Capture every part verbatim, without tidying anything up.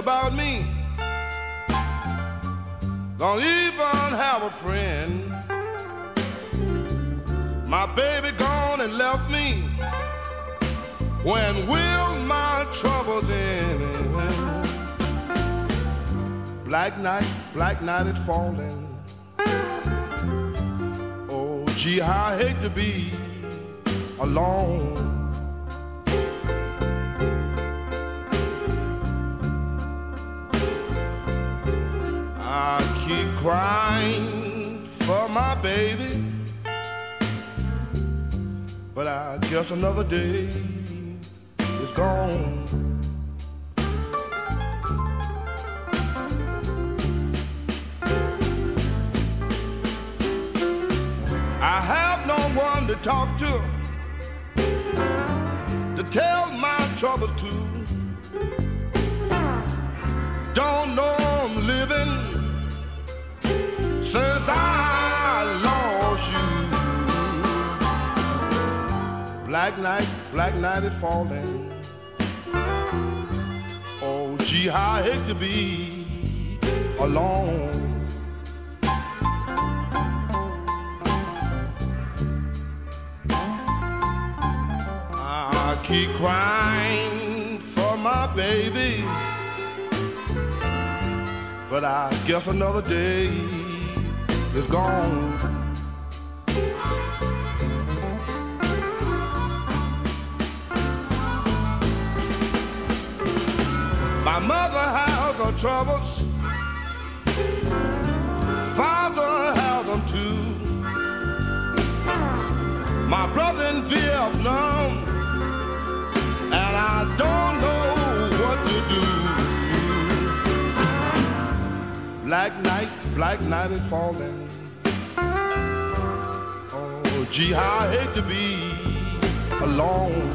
about me. Don't even have a friend. My baby gone and left me. When will my troubles end? Black night, black night is falling. Oh, gee, how I hate to be alone. I keep crying for my baby, but I guess another day is gone. I have no one to talk to, to tell my troubles to. Don't know I'm living since I lost you. Black night, black night is falling. Oh, gee, how I hate to be alone. I keep crying for my baby, but I guess another day is gone. My mother has her troubles, father has them too. My brother in Vietnam, and I don't know what to do. Black night, black night is falling. Oh, gee, how I hate to be alone.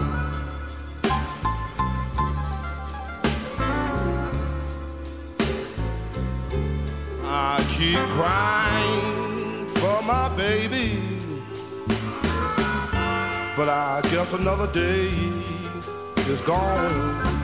I keep crying for my baby, but I guess another day is gone.